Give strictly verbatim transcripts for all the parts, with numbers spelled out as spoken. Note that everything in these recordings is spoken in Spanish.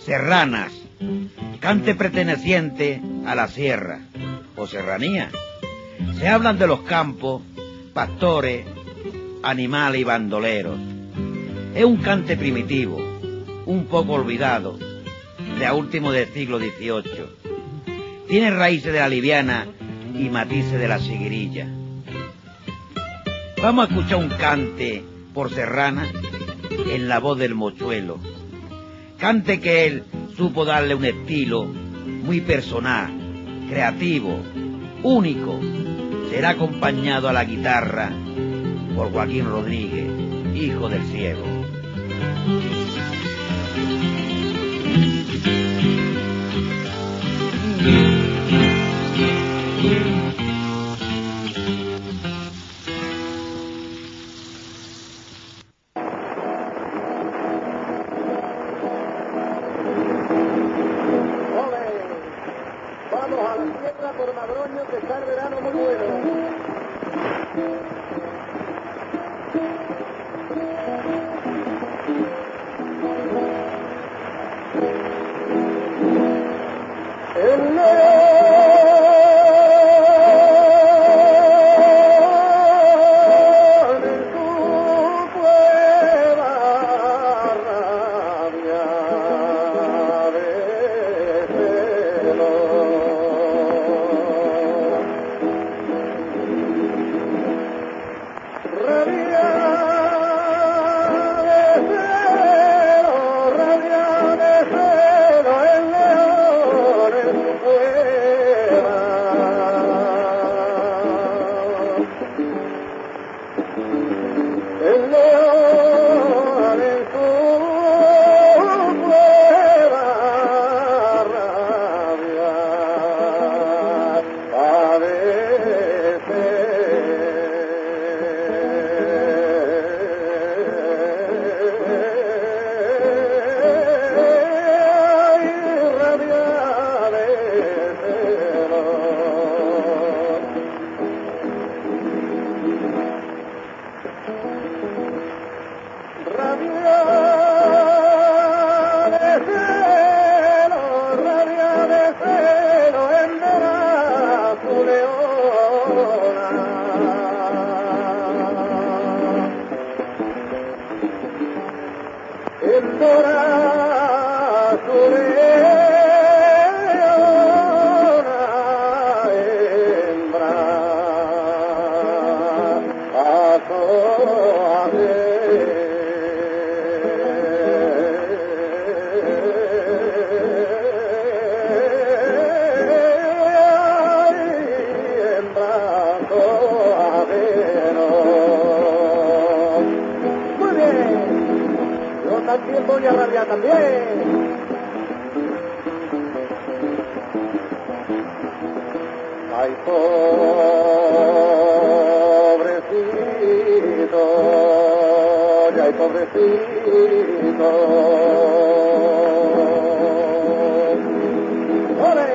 Serranas, cante perteneciente a la sierra o serranía. Se hablan de los campos, pastores, animales y bandoleros. Es un cante primitivo, un poco olvidado, de a último del siglo dieciocho. Tiene raíces de la liviana y matices de la siguirilla. Vamos a escuchar un cante por Serrana en la voz del mochuelo. Cante que él supo darle un estilo muy personal, creativo, único. Será acompañado a la guitarra por Joaquín Rodríguez, hijo del ciego. Vamos a la tierra por Madroño, que está el verano muy bueno. El también voy a rabiar también. Ay, pobrecito, ay, pobrecito. ¡Ole!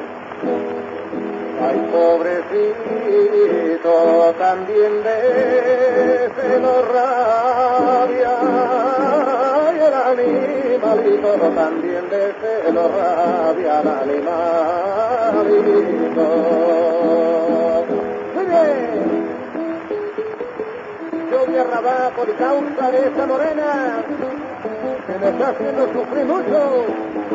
Ay, pobrecito, también de celo rabia. Animalito, también de celo rabia al animalito. Muy bien. Yo voy a rabar por causa de esa morena que me está haciendo sufrir mucho.